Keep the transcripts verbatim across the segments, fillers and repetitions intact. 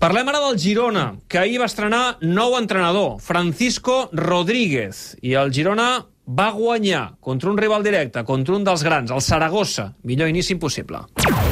Parlem ara del Girona, que ahir va estrenar nou entrenador, Francisco Rodríguez, i el Girona va guanyar contra un rival directe, contra un dels grans, el Saragossa. Millor inici impossible.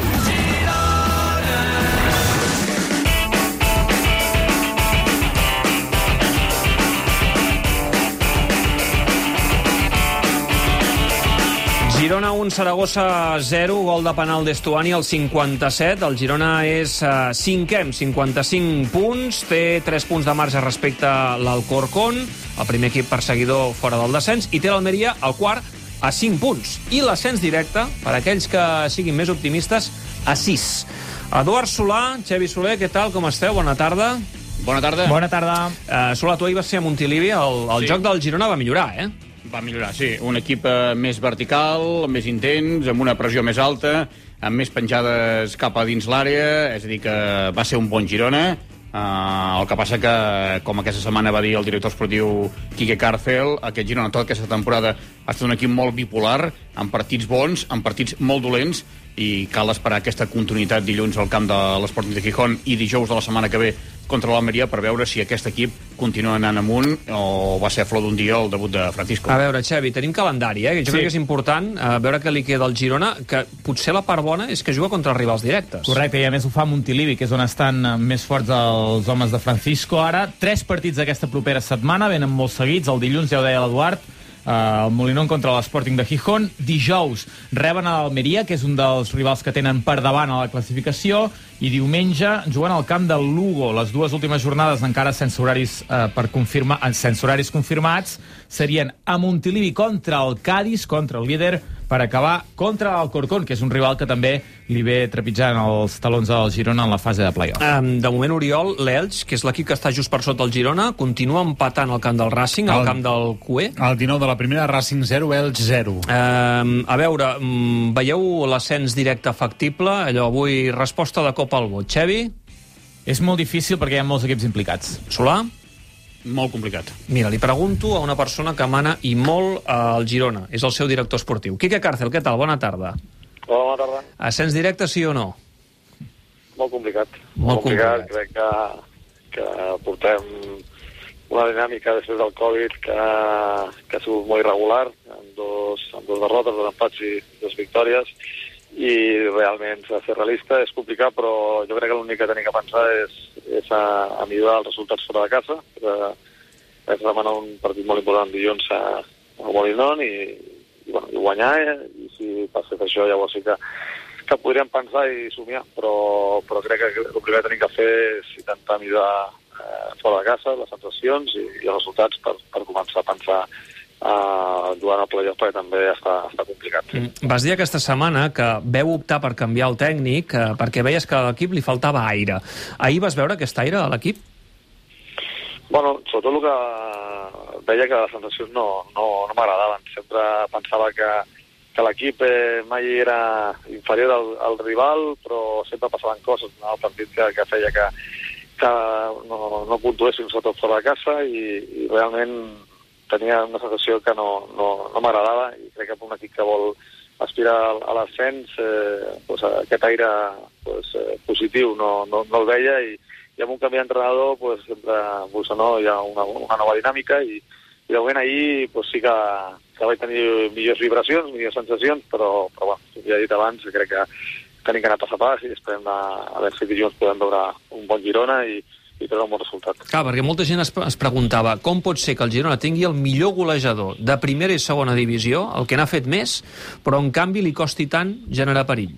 Girona un, Saragossa zero, gol de penal d'Estuani al cinquanta-set. El Girona és uh, cinquè amb cinquanta-cinc punts, té tres punts de marge respecte a l'Alcorcón, el primer equip perseguidor fora del descens, i té l'Almeria, el quart, a cinc punts. I l'ascens directe, per aquells que siguin més optimistes, a sis. Eduard Solà, Xavi Soler, què tal, com esteu? Bona tarda. Bona tarda. Bona tarda. Uh, Solà, tu ahir vas ser a Montilivi, el, el sí. joc del Girona va millorar, eh? Va millorar, sí. Un equip eh, més vertical, més intens, amb una pressió més alta, amb més penjades cap a dins l'àrea, és a dir, que va ser un bon Girona. Uh, el que passa que, com aquesta setmana va dir el director esportiu Quique Cárcel, aquest Girona tota aquesta temporada ha estat un equip molt bipolar, amb partits bons, amb partits molt dolents, i cal esperar aquesta continuïtat dilluns al camp de l'Sporting de Gijón i dijous de la setmana que ve contra l'Almeria per veure si aquest equip continua anant amunt o va ser a flor d'un dia el debut de Francisco. A veure, Xavi, tenim calendari, eh? Jo sí. crec que és important uh, veure què li queda al Girona, que potser la part bona és que juga contra els rivals directes. Correcte, i a més ho fa Montilivi, que és on estan més forts els homes de Francisco. Ara, tres partits d'aquesta propera setmana, venen molt seguits. El dilluns, ja ho deia l'Eduard, Uh, el Molinón contra l'Sporting de Gijón. Dijous reben a l'Almeria, que és un dels rivals que tenen per davant a la classificació, i diumenge juguen al camp del Lugo. Les dues últimes jornades encara sense horaris, uh, per confirmar, sense horaris confirmats serien a Montilivi contra el Cádiz, contra el líder, per acabar contra l'Alcorcón, que és un rival que també li ve trepitjant els talons del Girona en la fase de play-off. Um, de moment, Oriol, l'Elx, que és l'equip que està just per sota el Girona, continua empatant al camp del Racing, al camp del Q E. El dinou de la primera, Racing zero, Elx zero. Um, a veure, um, veieu l'ascens directe factible? Allò, avui, resposta de cop al vot. Xavi? És molt difícil perquè hi ha molts equips implicats. Solà? Molt complicat. Mira, li pregunto a una persona que mana i molt al Girona. És el seu director esportiu. Quique Cárcel, què tal? Bona tarda. Hola, bona tarda. Ascens directe, sí o no? Molt complicat. Molt, molt complicat. complicat. Crec que, que portem una dinàmica després del Covid que, que ha sigut molt irregular, amb dos, amb dos derrotes, dos empats i dos victòries, i realment s'ha de ser realista, és complicat, però jo crec que l'únic que tenim que pensar és, és a, a millorar els resultats fora de casa. Vaig demanar un partit molt important dilluns a, a Molinón i, i, bueno, i guanyar, eh? I si passés això llavors sí que, que podríem pensar i somiar, però, però crec que el primer que tenim que fer és intentar millorar eh, fora de casa les sensacions i, i els resultats per, per començar a pensar Uh, durant el playoff, perquè també està, està complicat. Mm. Vas dir aquesta setmana que veu optar per canviar el tècnic uh, perquè veies que a l'equip li faltava aire. Ahir vas veure aquest aire a l'equip? Bueno, sobretot el que veia que les sensacions no, no, no m'agradaven. Sempre pensava que, que l'equip eh, mai era inferior al, al rival, però sempre passaven coses en el partit que, que feia que, que no, no puntuessin sobretot fora de casa i, i realment tenia una sensació que no, no, no m'agradava, i crec que per un equip que vol aspirar a l'ascens eh, pues, aquest aire pues, eh, positiu no, no, no el veia, i, i amb un canvi d'entrenador pues, sempre pues, no, hi ha una, una nova dinàmica, i, i de moment ahir pues, sí que, que vaig tenir millors vibracions, millors sensacions, però, però bueno, com ja he dit abans, crec que tenim que anar a passar pas i esperem a, a veure si dilluns podem veure un bon Girona i i té un bon resultat. Clar, perquè molta gent es, es preguntava com pot ser que el Girona tingui el millor golejador de primera i segona divisió, el que n'ha fet més, però en canvi li costi tant generar perill.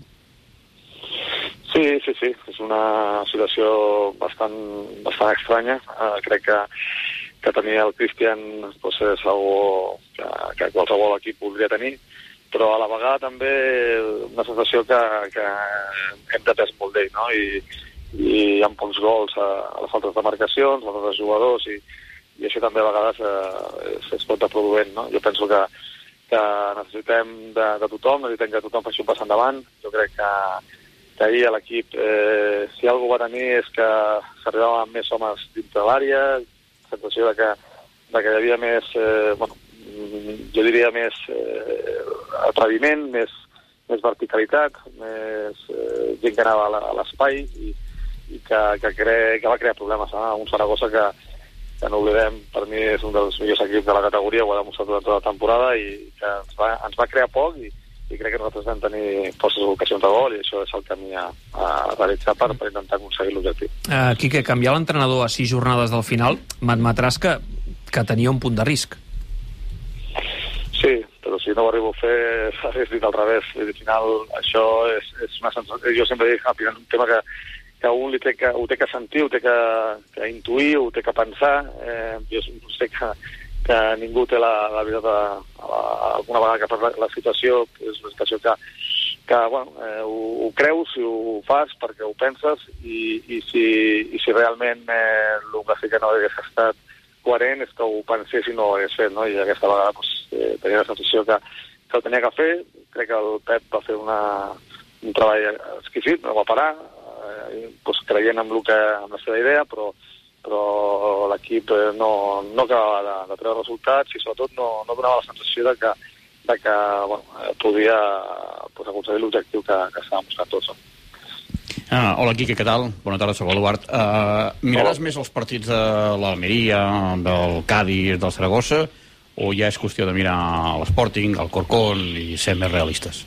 Sí, sí, sí. És una situació bastant, bastant estranya. Uh, crec que, que tenir el Cristian pues, és algo que, que qualsevol equip podria tenir, però a la vegada també una sensació que, que hem depès molt d'ell, no? I i hi ha pocs gols a, a les altres demarcacions, als altres jugadors, i, i això també a vegades eh, es pot reproduint, no? Jo penso que, que necessitem de, de tothom, necessitem que tothom faci un pas endavant. Jo crec que, que ahir a l'equip, eh, si alguna va tenir és que s'arribava amb més homes dintre l'àrea, sensació de que, de que hi havia més, eh, bueno, jo diria més eh, atreviment, més, més verticalitat, més eh, gent que anava a l'espai, i i que, que, cre, que va crear problemes. Eh? Un Saragossa que, que no oblidem, per mi és un dels millors equips de la categoria, ho ha demostrat durant tota la temporada i que ens va, ens va crear poc i, i crec que nosaltres vam tenir forces ocasions de gol i això és el camí a, a realitzar per, per intentar aconseguir l'objectiu. Uh, Quique, canviar l'entrenador a sis jornades del final, m'admetràs que, que tenia un punt de risc. Sí, però si no ho arribo a fer, és dit al revés. Al final, això és, és una sensació. Jo sempre dic, al final, un tema que, que un li té que, ho té que sentir, ho té que, que intuir, ho té que pensar. Eh, jo sé que, que ningú té la, la veritat a, a, a alguna vegada que per la, la situació, és una situació que, que bueno, eh, ho, ho creus i ho fas perquè ho penses i, i, si, i si realment eh, el que sí que no hagués estat coherent és que ho pensés i no ho hagués fet, no? I aquesta vegada pues, eh, tenia la sensació que, que ho tenia que fer. Crec que el Pep va fer una, un treball exquisit, no va parar, eh, pues, creient en, que, en la seva idea, però, però l'equip eh, no, no acabava de, de treure resultats i sobretot no, no donava la sensació de que, de que bueno, podia pues, aconseguir l'objectiu que, que estàvem buscant tots. Ah, hola, Quique, què tal? Bona tarda, soc l'Eduard. Uh, miraràs hola. Més els partits de l'Almeria, del Cádiz, del Saragossa, o ja és qüestió de mirar l'Sporting, el Corcón i ser més realistes?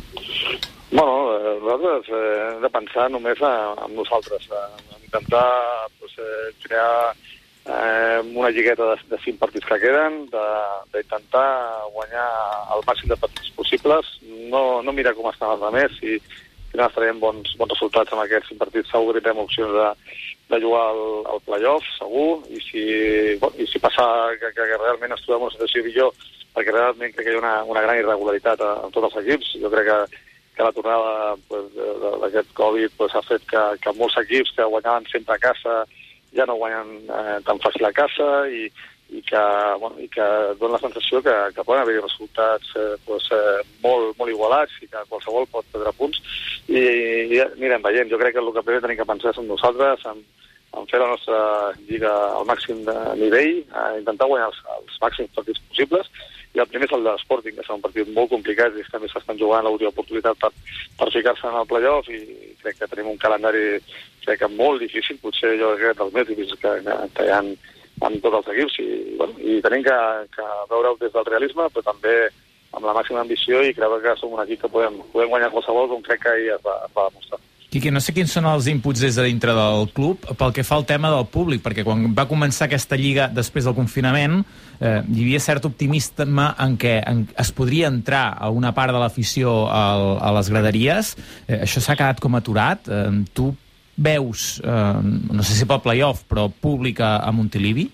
Bueno, eh, nosaltres eh, hem de pensar només en nosaltres, eh, intentar pues, eh, crear eh, una lligueta de, de cinc partits que queden, d'intentar guanyar el màxim de partits possibles, no, no mirar com estan els altres, i si no traiem bons, bons resultats amb aquests cinc partits, segur que tindrem opcions de, de jugar al, al play-off, segur, i si, bueno, i si passa que, que, que realment ens trobem una situació millor, perquè realment crec que hi ha una, una gran irregularitat en tots els equips. Jo crec que, que la tornada pues, d'aquest Covid pues, ha fet que, que molts equips que guanyaven sempre a casa ja no guanyen eh, tan fàcil a casa i, i que, bueno, i que dona la sensació que, que poden haver resultats eh, pues, eh, molt, molt igualats i que qualsevol pot perdre punts i, i anirem veient. Jo crec que el que primer tenim que pensar és en nosaltres, en, en fer la nostra lliga al màxim de nivell, a intentar guanyar els, els màxims partits possibles, i el primer és el de l'Sporting, que és un partit molt complicat i també s'estan jugant l'última oportunitat per, per ficar-se en el play-off i crec que tenim un calendari crec que molt difícil, potser jo crec que dels més difícils que, que, que hi ha amb tots els equips i, bueno, i tenim que, que veure-ho des del realisme, però també amb la màxima ambició i creure que som un equip que podem, podem guanyar qualsevol, com crec que ahir es va, es va demostrar. Quique, no sé quins són els inputs des de dintre del club pel que fa al tema del públic, perquè quan va començar aquesta lliga després del confinament eh, hi havia cert optimisme en què en, es podria entrar a una part de l'afició al, a les graderies. Eh, això s'ha quedat com aturat. Eh, tu veus, eh, no sé si pel play-off, però pública a Montilivi?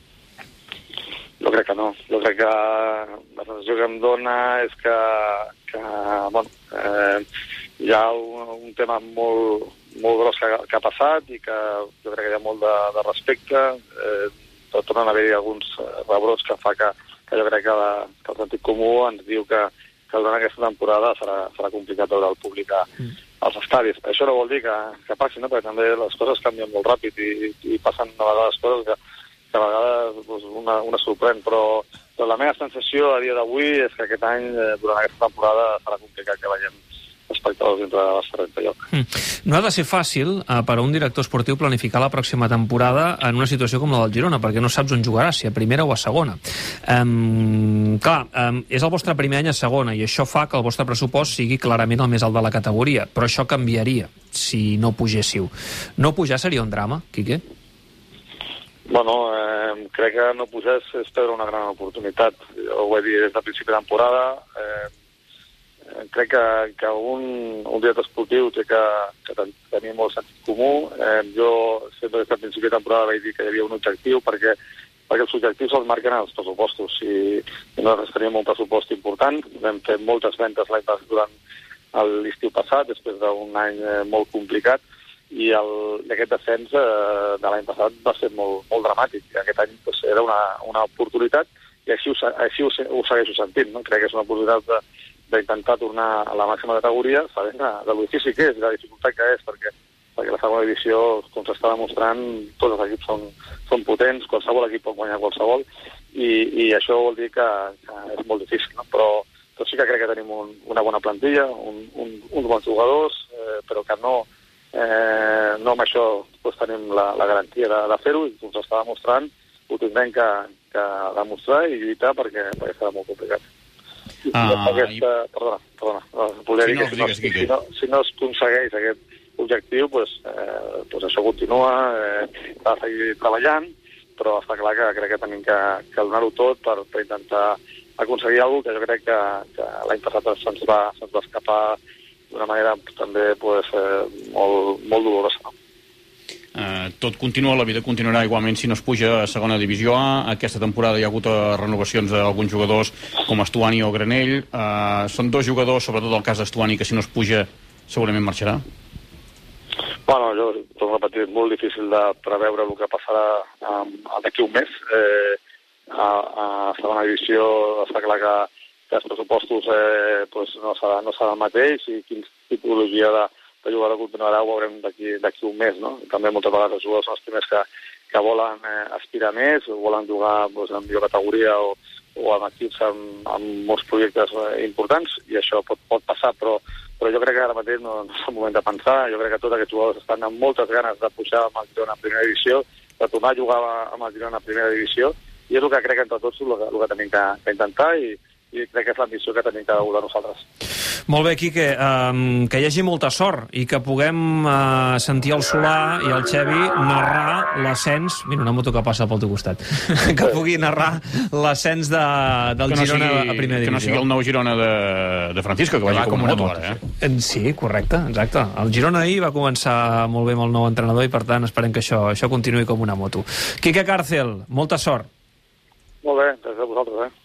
Jo crec que no. Jo crec que la sensació que em dona és que, que bueno, eh, hi ha un, un tema molt, molt gros que, que ha passat i que jo crec que hi ha molt de, de respecte. Eh, tornen a haver-hi alguns rebrots que fa que, que jo crec que, la, que el sentit comú ens diu que, que durant aquesta temporada serà, serà complicat veure el públic a, als estadis. Això no vol dir que, que passi, no? Perquè també les coses canvien molt ràpid i, i passen a vegades coses que, que a vegades doncs, una, una sorprèn, però, però la meva sensació a dia d'avui és que aquest any, eh, durant aquesta temporada, serà complicat que veiem espectadors dintre de la terreny de lloc. Mm. No ha de ser fàcil eh, per a un director esportiu planificar la pròxima temporada en una situació com la del Girona, perquè no saps on jugarà, si a primera o a segona. Um, clar, um, és el vostre primer any a segona i això fa que el vostre pressupost sigui clarament el més alt de la categoria, però això canviaria si no pugéssiu. No pujar seria un drama, Quique? Bueno, eh, crec que no pujar és perdre una gran oportunitat. Jo ho he dit des del principi de temporada. Eh, crec que, que un, un director esportiu té que, que tenir molt sentit comú. Eh, jo sempre des del principi de temporada vaig dir que hi havia un objectiu perquè, perquè els objectius els marquen els pressupostos i, i nosaltres teníem un pressupost important. Vam fer moltes ventes l'any passat durant l'estiu passat, després d'un any eh, molt complicat, i, el, i aquest descens eh, de l'any passat va ser molt, molt dramàtic. I aquest any pues, era una, una oportunitat i així ho, així ho, ho segueixo sentint. No? Crec que és una oportunitat de, d'intentar tornar a la màxima categoria, sabent de, de lo difícil que és i la dificultat que és, perquè, perquè la segona divisió, com s'està demostrant, tots els equips són, són potents, qualsevol equip pot guanyar qualsevol, i, i això vol dir que, que és molt difícil, no? però, però sí que crec que tenim un, una bona plantilla, un, un, uns bons jugadors, eh, però que no, eh, no amb això doncs, tenim la, la garantia de, de fer-ho, i ens està demostrant, ho tindrem que, que demostrar i lluitar perquè, perquè serà molt complicat. Ah, aquesta, i... Perdona, perdona. Volia dir sí, no, que si no, si, no, si no es aconsegueix aquest objectiu, pues, eh, pues això continua, eh, s'ha de seguir treballant, però està clar que crec que tenim que, que donar-ho tot per, per intentar aconseguir alguna cosa que jo crec que, que l'any passat se'ns va, se'ns va escapar d'una manera també pues, eh, molt, molt dolorosa. No? Uh, tot continua, la vida continuarà igualment si no es puja a segona divisió A. Aquesta temporada hi ha hagut uh, renovacions d'alguns jugadors com Estuani o Granell. Uh, són dos jugadors, sobretot el cas d'Estuani, que si no es puja segurament marxarà. Bueno, jo torno a repetir, és molt difícil de preveure el que passarà um, d'aquí un mes. Eh, a, a segona divisió està clar que, que els pressupostos eh, pues no serà, no serà el mateix i quina tipologia de de jugador continuarà, ho veurem d'aquí un mes, no? També moltes vegades els jugadors són els primers que, que volen eh, aspirar més, o volen jugar doncs, en millor categoria o, o amb equips amb, amb molts projectes eh, importants, i això pot, pot passar, però, però jo crec que ara mateix no, no és el moment de pensar. Jo crec que tots aquests jugadors estan amb moltes ganes de pujar amb el Girona a primera divisió, de tornar a jugar amb el Girona a primera divisió, i és el que crec que entre tots el que, el que tenim que, que intentar, i, i crec que és l'ambició que tenim cada un de nosaltres. Molt bé, Quique, um, que hi hagi molta sort i que puguem uh, sentir el Solà i el Xevi narrar l'ascens... Mira, una moto que passa pel teu costat. Que pugui narrar l'ascens de, del no Girona sigui, a primera divisió. Que no sigui el nou Girona de, de Francisco, que, que vagi com una moto, ara, eh? Sí, correcte, exacte. El Girona ahir va començar molt bé amb el nou entrenador i, per tant, esperem que això, això continuï com una moto. Quique Càrcel, molta sort. Molt bé, gràcies a vosaltres, eh?